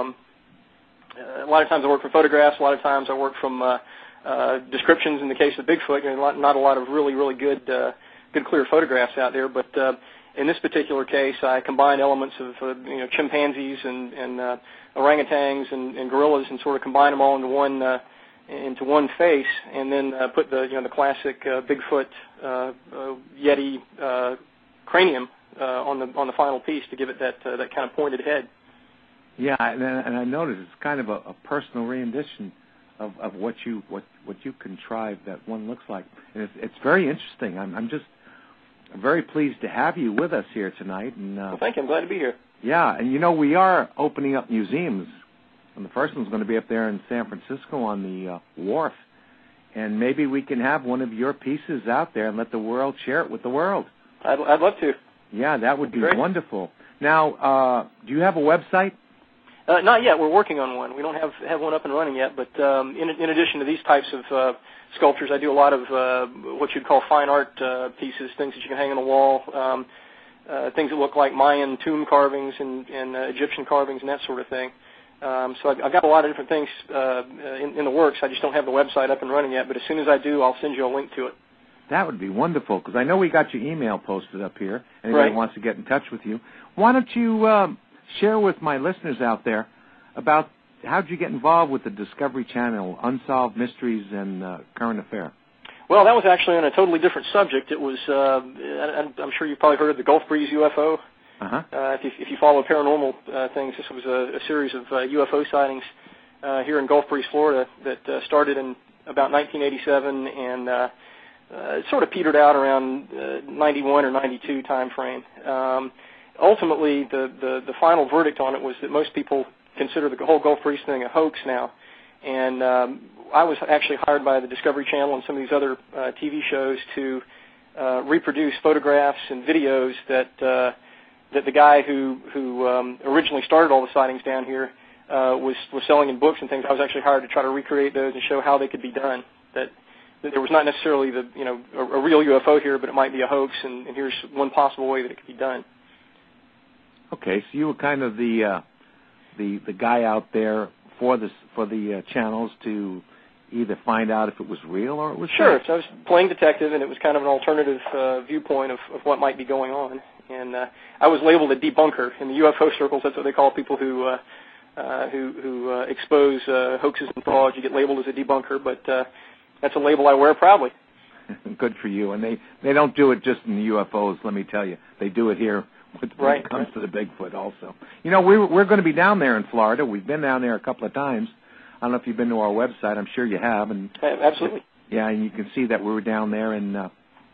A lot of times I work from photographs. A lot of times I work from descriptions. In the case of Bigfoot, not a lot of really good clear photographs out there. But in this particular case, I combine elements of chimpanzees and orangutans and gorillas, and sort of combine them all into one face, and then put the classic Bigfoot Yeti cranium on the final piece to give it that kind of pointed head. Yeah, and I noticed it's kind of a personal rendition of what you contrived that one looks like, and it's very interesting. I'm very pleased to have you with us here tonight. And well, thank you. I'm glad to be here. Yeah, and we are opening up museums, and the first one's going to be up there in San Francisco on the wharf, and maybe we can have one of your pieces out there and let the world share it with the world. I'd love to. Yeah, that would be great. Wonderful. Now, do you have a website? Not yet. We're working on one. We don't have one up and running yet, but in addition to these types of sculptures, I do a lot of what you'd call fine art pieces, things that you can hang on the wall, things that look like Mayan tomb carvings and Egyptian carvings and that sort of thing. So I've got a lot of different things in the works. I just don't have the website up and running yet, but as soon as I do, I'll send you a link to it. That would be wonderful, because I know we got your email posted up here. Anybody wants to get in touch with you. Why don't you share with my listeners out there about how'd you get involved with the Discovery Channel, Unsolved Mysteries and Current Affair? Well, that was actually on a totally different subject. It was, I'm sure you've probably heard of the Gulf Breeze UFO. Uh-huh. If you follow paranormal things, this was a series of UFO sightings here in Gulf Breeze, Florida, that started in about 1987 and it sort of petered out around 91 or 92 time frame. Ultimately, the final verdict on it was that most people consider the whole Gulf Breeze thing a hoax now. And I was actually hired by the Discovery Channel and some of these other TV shows to reproduce photographs and videos that the guy who originally started all the sightings down here was selling in books and things. I was actually hired to try to recreate those and show how they could be done. That there was not necessarily a real UFO here, but it might be a hoax, and here's one possible way that it could be done. Okay, so you were kind of the guy out there for the channels to either find out if it was real or it was sure. fake. So I was playing detective, and it was kind of an alternative viewpoint of what might be going on. And I was labeled a debunker in the UFO circles. That's what they call people who expose hoaxes and frauds. You get labeled as a debunker, but that's a label I wear proudly. Good for you. And they don't do it just in the UFOs, let me tell you. They do it here when it comes to the Bigfoot also. You know, we're going to be down there in Florida. We've been down there a couple of times. I don't know if you've been to our website. I'm sure you have. And absolutely. Yeah, and you can see that we were down there in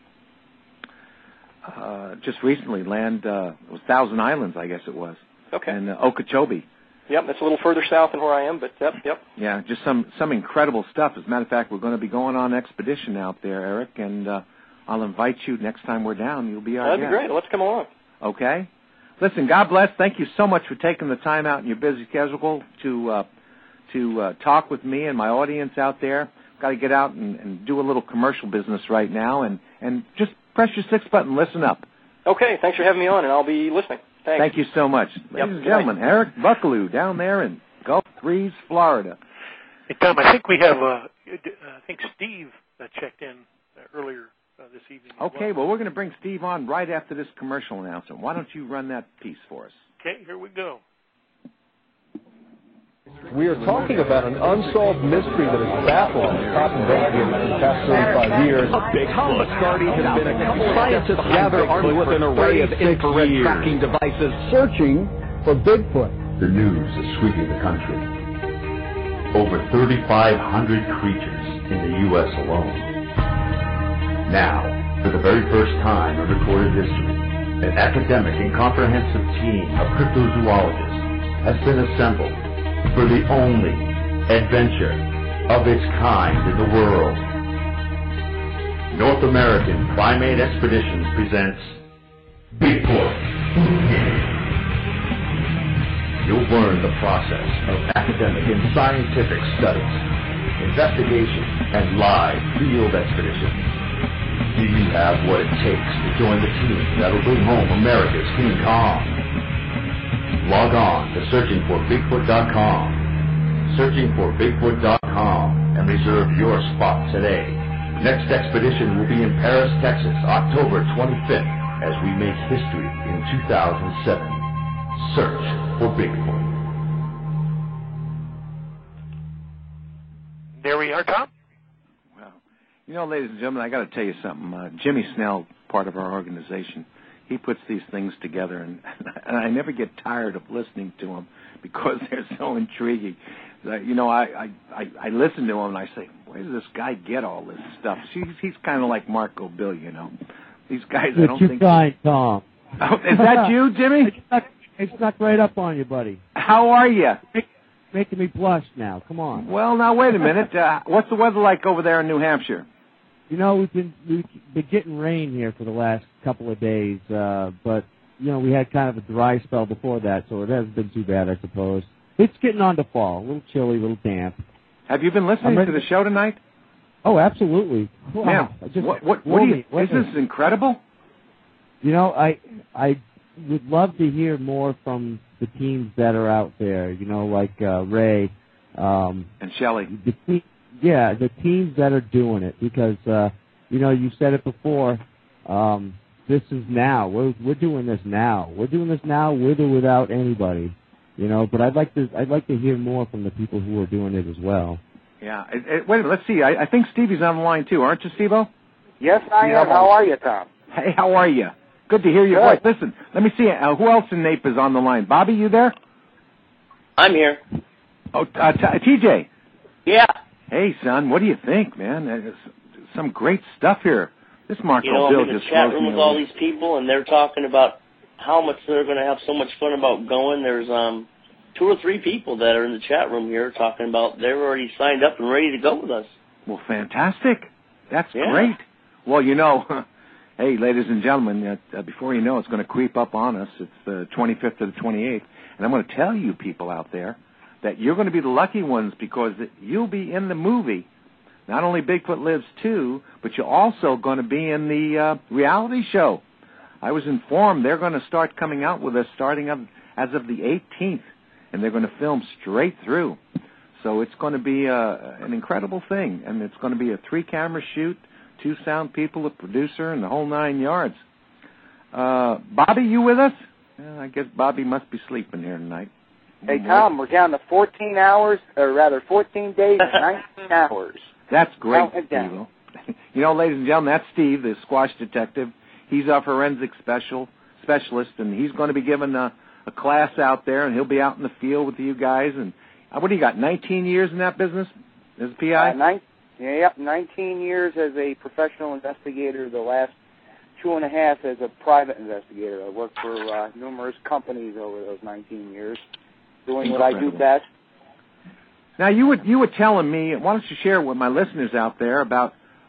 just recently. It was Thousand Islands, I guess it was. Okay. And Okeechobee. Yep, that's a little further south than where I am, but yep. Yeah, just some incredible stuff. As a matter of fact, we're going to be going on an expedition out there, Eric, and I'll invite you next time we're down. You'll be our guest. That'd be great. Let's come along. Okay. Listen, God bless. Thank you so much for taking the time out in your busy schedule to talk with me and my audience out there. Got to get out and do a little commercial business right now, and just press your 6 button, listen up. Okay, thanks for having me on, and I'll be listening. Thanks. Thank you so much. Ladies and gentlemen, Eric Buckelew down there in Gulf Breeze, Florida. Hey, Tom, I think we have, I think Steve checked in earlier this evening. Okay, well, we're going to bring Steve on right after this commercial announcement. Why don't you run that piece for us? Okay, here we go. We are talking about an unsolved mystery that has baffled Cotton Bay for the past 35 years. Tom Biscardi has been a couple of scientists gather armed with an array of infrared tracking devices searching for Bigfoot. The news is sweeping the country. Over 3,500 creatures in the U.S. alone. Now, for the very first time in recorded history, an academic and comprehensive team of cryptozoologists has been assembled for the only adventure of its kind in the world. North American Primate Expeditions presents Bigfoot. You'll learn the process of academic and scientific studies, investigation, and live field expeditions. Do you have what it takes to join the team that'll bring home America's King Kong? Log on to searchingforbigfoot.com. Searchingforbigfoot.com and reserve your spot today. Next expedition will be in Paris, Texas, October 25th, as we make history in 2007. Search for Bigfoot. There we are, Tom. Well, you know, ladies and gentlemen, I got to tell you something. Jimmy Snell, part of our organization, he puts these things together, and I never get tired of listening to him because they're so intriguing. You know, I listen to him and I say, where does this guy get all this stuff? He's kind of like Marco Bill, you know. These guys, I don't think. Guy, Tom. Oh, is that you, Jimmy? It snuck right up on you, buddy. How are you? Making me blush now. Come on. Well, now wait a minute. What's the weather like over there in New Hampshire? You know, we've been getting rain here for the last couple of days, but you know we had kind of a dry spell before that, so it hasn't been too bad, I suppose. It's getting on to fall, a little chilly, a little damp. Have you been listening to the show tonight? Oh, absolutely. Wow. Now, what do you? Is this incredible? You know, I would love to hear more from the teams that are out there. You know, like Ray and Shelley. The teams that are doing it, because you know, you said it before. This is now. We're doing this now. We're doing this now with or without anybody. You know, but I'd like to hear more from the people who are doing it as well. Yeah. Wait a minute. Let's see. I think Stevie's on the line too, aren't you, Steve-O? Yes, I am. How are you, Tom? Hey, how are you? Good to hear your voice. Listen, let me see. Who else in NAPE is on the line? Bobby, you there? I'm here. Oh, TJ. Yeah. Hey, son, what do you think, man? There's some great stuff here. This Marco Bill I'm in the just chat throws room me with over. all these people, and they're talking about how much they're going to have so much fun about going. There's 2 or 3 people that are in the chat room here talking about they're already signed up and ready to go with us. Well, fantastic. That's great. Well, you know, hey, ladies and gentlemen, before you know it's going to creep up on us. It's the 25th to the 28th. And I'm going to tell you people out there that you're going to be the lucky ones because you'll be in the movie. Not only Bigfoot Lives 2, but you're also going to be in the reality show. I was informed they're going to start coming out with us starting up as of the 18th, and they're going to film straight through. So it's going to be an incredible thing, and it's going to be a 3-camera shoot, 2 sound people, a producer, and the whole 9 yards. Bobby, you with us? I guess Bobby must be sleeping here tonight. Hey, Tom, we're down to 14 hours, or rather 14 days and 19 hours. That's great, Count it down. Steve. You know, ladies and gentlemen, that's Steve, the squash detective. He's our forensic specialist, and he's going to be giving a class out there, and he'll be out in the field with you guys. And what do you got, 19 years in that business as a PI? 19 years as a professional investigator, the last 2.5 as a private investigator. I worked for numerous companies over those 19 years, doing what I do best. Now, you were telling me, why don't you share with my listeners out there about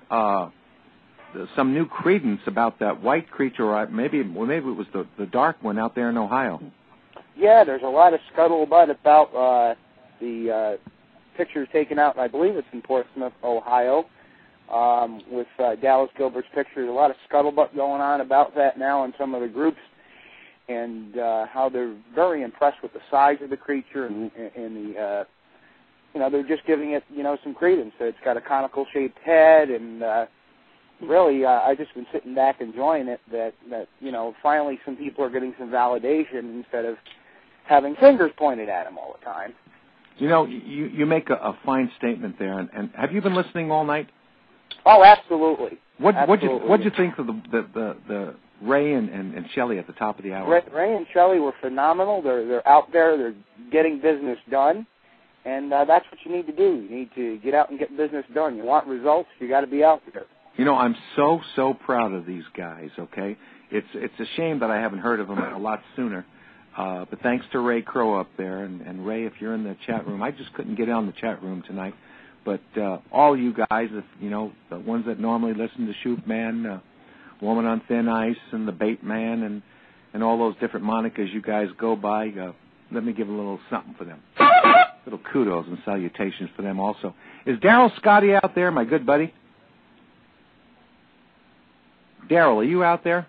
some new credence about that white creature, or maybe it was the dark one out there in Ohio. Yeah, there's a lot of scuttlebutt about the pictures taken out, I believe it's in Portsmouth, Ohio, with Dallas Gilbert's pictures. A lot of scuttlebutt going on about that now in some of the groups, and how they're very impressed with the size of the creature and the, they're just giving it, some credence. It's got a conical-shaped head, and really, I've just been sitting back enjoying it, that finally some people are getting some validation instead of having fingers pointed at them all the time. You make a fine statement there, and have you been listening all night? Oh, absolutely. What'd you think of the Ray and Shelley at the top of the hour? Ray and Shelley were phenomenal. They're out there. They're getting business done, and that's what you need to do. You need to get out and get business done. You want results, you got to be out there. I'm so proud of these guys. Okay, it's a shame that I haven't heard of them a lot sooner. But thanks to Ray Crow up there, and Ray, if you're in the chat room, I just couldn't get on the chat room tonight. But all you guys, the ones that normally listen to Shoot Man, Woman on Thin Ice, and the Bait Man, and all those different monikers you guys go by, let me give a little something for them. Little kudos and salutations for them also. Is Daryl Scotty out there, my good buddy? Daryl, are you out there?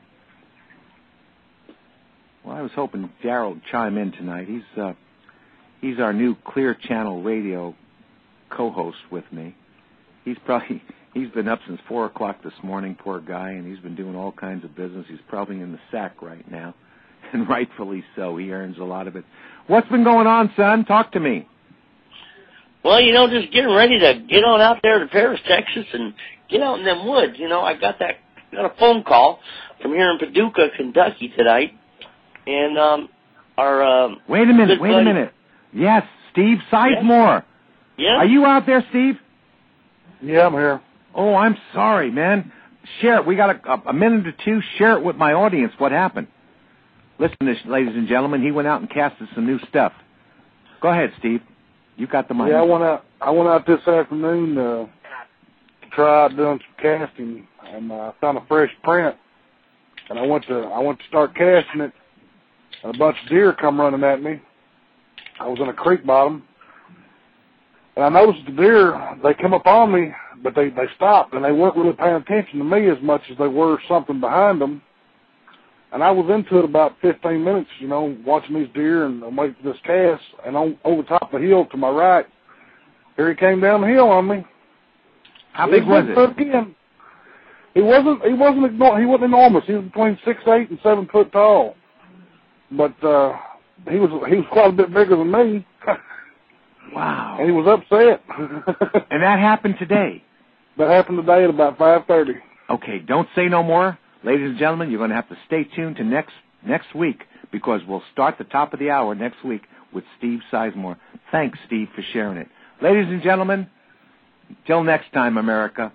Well, I was hoping Daryl would chime in tonight. He's our new Clear Channel Radio co-host with me. He's been up since 4 o'clock this morning, poor guy, and he's been doing all kinds of business. He's probably in the sack right now, and rightfully so. He earns a lot of it. What's been going on, son? Talk to me. Well, just getting ready to get on out there to Paris, Texas, and get out in them woods. I got a phone call from here in Paducah, Kentucky tonight, and our wait a minute. Yes, Steve Sizemore. Yeah. Are you out there, Steve? Yeah, I'm here. Oh, I'm sorry, man. Share it. We got a minute or two. Share it with my audience. What happened? Listen to this, ladies and gentlemen. He went out and casted some new stuff. Go ahead, Steve. You got the mic. Yeah, I went out this afternoon to try out doing some casting, and I found a fresh print. And I went to start casting it, and a bunch of deer come running at me. I was in a creek bottom, and I noticed the deer, they come up on me, but they stopped, and they weren't really paying attention to me as much as they were something behind them. And I was into it about 15 minutes, watching these deer and waiting for this cast. And over top of the hill to my right, here he came down the hill on me. How big was it? Again. He wasn't enormous. He was between 6'8" and 7 foot tall. But he was quite a bit bigger than me. Wow. And he was upset. And that happened today? That happened today at about 5:30. Okay, don't say no more. Ladies and gentlemen, you're going to have to stay tuned to next week, because we'll start the top of the hour next week with Steve Sizemore. Thanks, Steve, for sharing it. Ladies and gentlemen, till next time, America.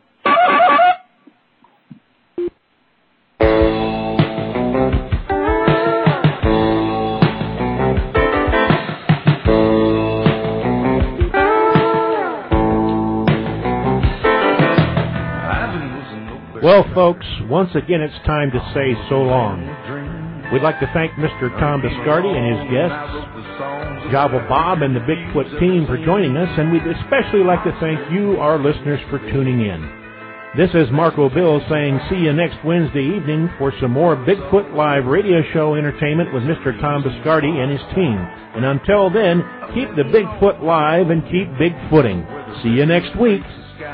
Well, folks, once again, it's time to say so long. We'd like to thank Mr. Tom Biscardi and his guests, Java Bob and the Bigfoot team for joining us, and we'd especially like to thank you, our listeners, for tuning in. This is Marco Bill saying see you next Wednesday evening for some more Bigfoot Live radio show entertainment with Mr. Tom Biscardi and his team. And until then, keep the Bigfoot live and keep Bigfooting. See you next week.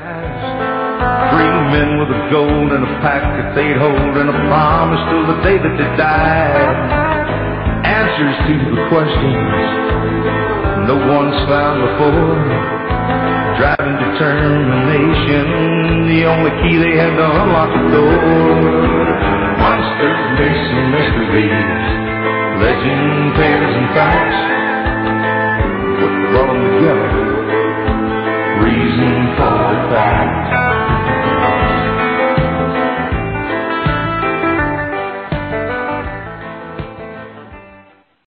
Three men with a gold and a pack that they'd hold, and a promise till the day that they died. Answers to the questions no one's found before. Driving determination, the only key they had to unlock the door. Monsters, myths, and mysteries,